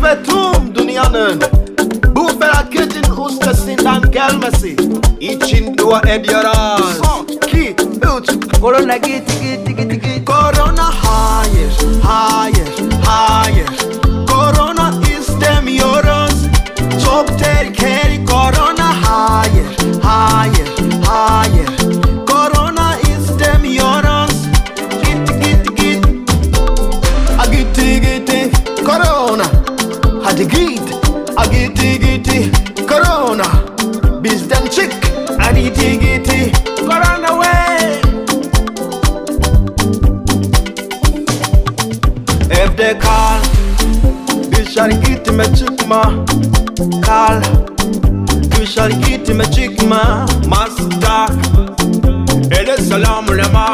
ve tüm dünyanın bu felaketin üstesinden gelmesi için dua ediyoruz. 2, 3. Korona git git git git. Korona hayır, hayır, hayır. Korona istemiyoruz. Çok tehlikeli korona hayır, hayır, hayır. Korona istemiyoruz. Git git git. A gitti gitti korona. Hadi git. A gitti gitti korona. Bizden çık. A gitti gitti korona way. Evde kal, dışarı gitme çıkma. Kal, dışarı gitme çıkma. Maske tak, ele selamlama.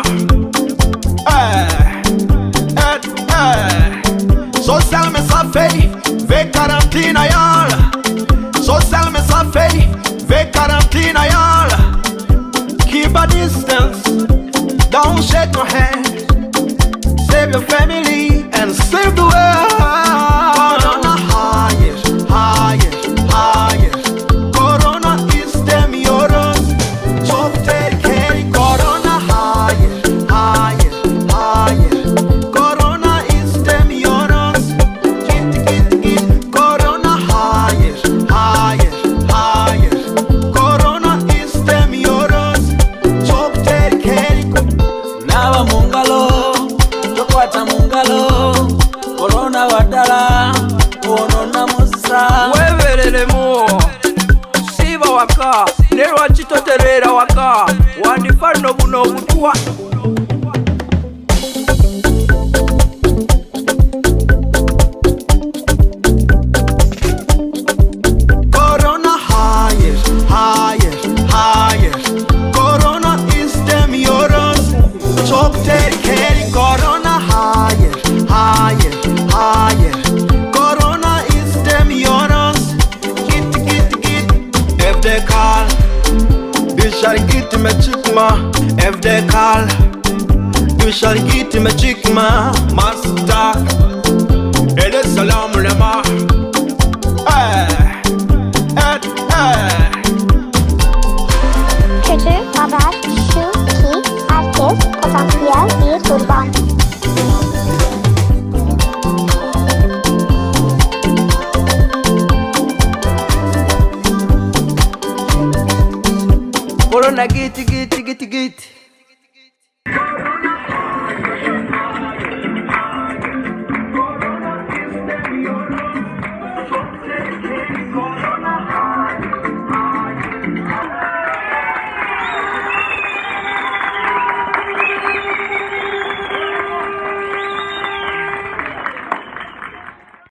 Sosyal mesafe ve karantina yal. Sosyal mesafe ve karantina yal. Keep a distance, don't shake my hand. Save your family and save the world. Korona hayır, hayır, hayır. Korona istemiyoruz. Çok tehlikeli korona hayır, hayır, hayır. Korona istemiyoruz. Git git git. Korona hayır, hayır, hayır. Korona istemiyoruz. Çok tehlikeli. Naba mungalo, chokwata mungalo. Korona wadala, onona musa. Webereremo siba waka nerwa chitoterera waka wandifano buno butwa. Korona hayır, hayır, hayır. Korona istemiyoruz. Çok tehlikeli korona hayır, hayır, hayır. Korona istemiyoruz. Git git git. Evde kal, dışarı gitme çıkma. Evde kal, dışarı gitme çıkma. Maske tak, ele selamlama.